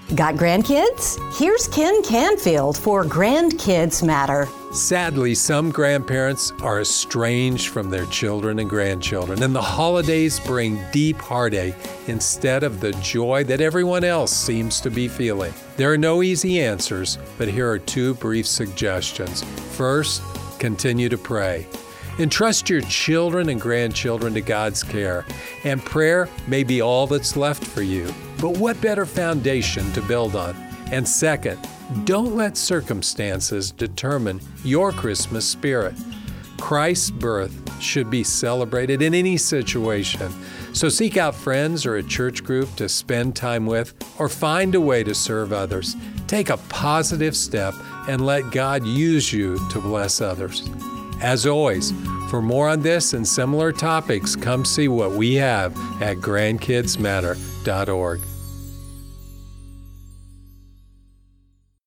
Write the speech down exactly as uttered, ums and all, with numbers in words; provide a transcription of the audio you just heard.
Got grandkids? Here's Ken Canfield for Grandkids Matter. Sadly, some grandparents are estranged from their children and grandchildren, and the holidays bring deep heartache instead of the joy that everyone else seems to be feeling. There are no easy answers, but here are two brief suggestions. First, continue to pray. Entrust your children and grandchildren to God's care, and prayer may be all that's left for you. But what better foundation to build on? And second, don't let circumstances determine your Christmas spirit. Christ's birth should be celebrated in any situation. So seek out friends or a church group to spend time with, or find a way to serve others. Take a positive step and let God use you to bless others. As always, for more on this and similar topics, come see what we have at grandkids matter dot org.